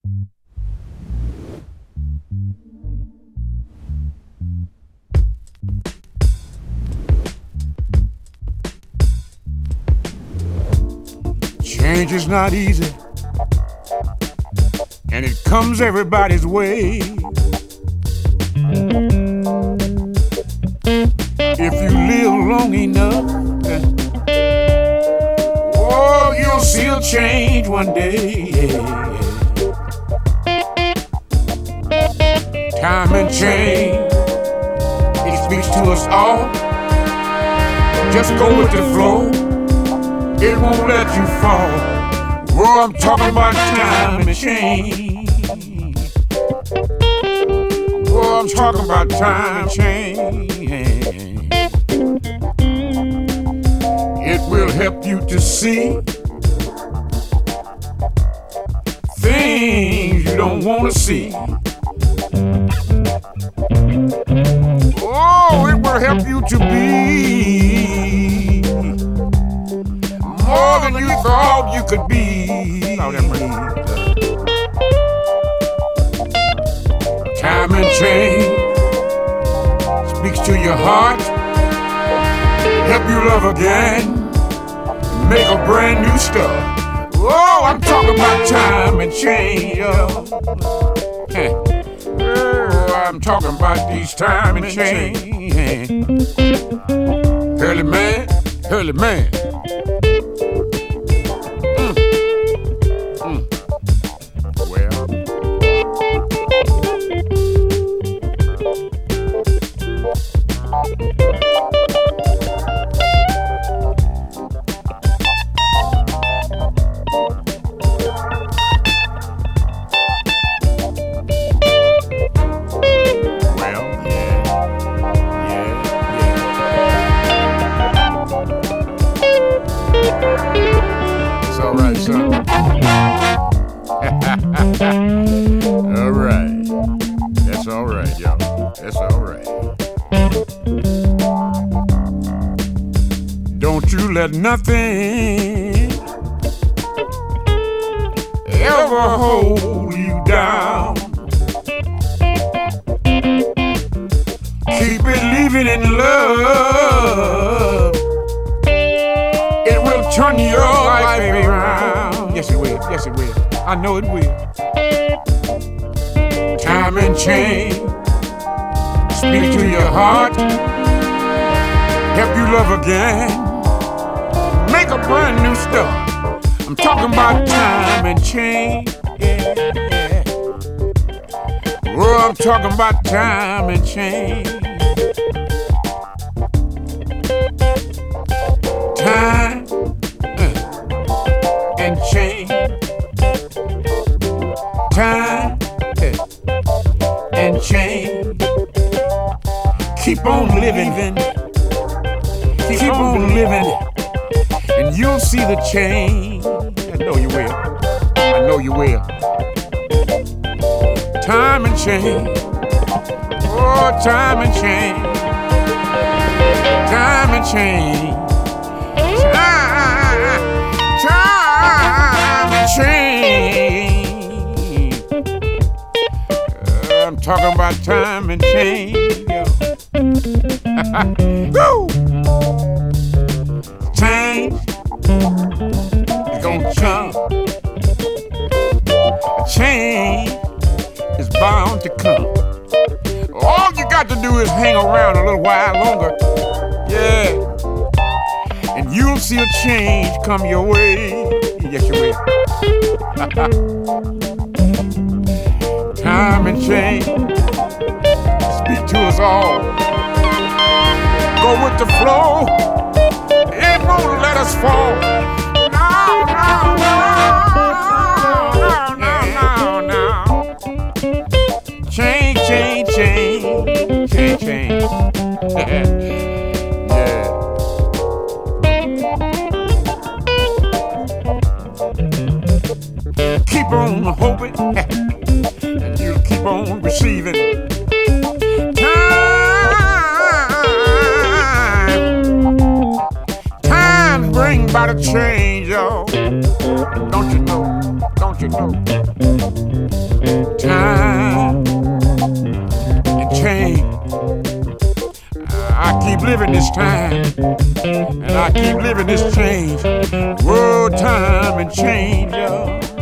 Change is not easy, and it comes everybody's way. If you live long enough, oh, you'll see a change one day. Time and change, it speaks to us all. Just go with the flow, it won't let you fall. Oh, I'm talking about time and change. Oh, I'm talking about time and change. It will help you to see things you don't want to see. Oh, it will help you to be more than you thought you could be. Time and change speaks to your heart, help you love again, make a brand new start. Oh, I'm talking about time and change. Oh, I'm talking about these time and change. Hurley man, Hurley man. Alright. That's alright, y'all. That's alright. Don't you let nothing ever hold you down. Keep believing in love. It will turn your life around. Yes, it will. Yes, it will. I know it will. Time and change speak to your heart, help you love again, make a brand new start. I'm talking about time and change. Yeah. Oh, I'm talking about time and change. Time and change. Time and change. Keep on living, keep on living, and you'll see the change. I know you will. I know you will. Time and change. Oh, time and change. Time and change. Time and change. I'm talking about time and change. Woo! Change is gonna come. Change is bound to come. All you got to do is hang around a little while longer. Yeah. And you'll see a change come your way. Yes, you will. Time and change speak to us all. Go with the flow, it won't let us fall. No, no, no, no, no, no. Change, change, change, change, change. Yeah. Keep on hoping, and you'll keep on receiving. Time bring about a change, y'all. Don't you know? Don't you know? Time and change. I keep living this time, and I keep living this change. Whoa, time and change, y'all.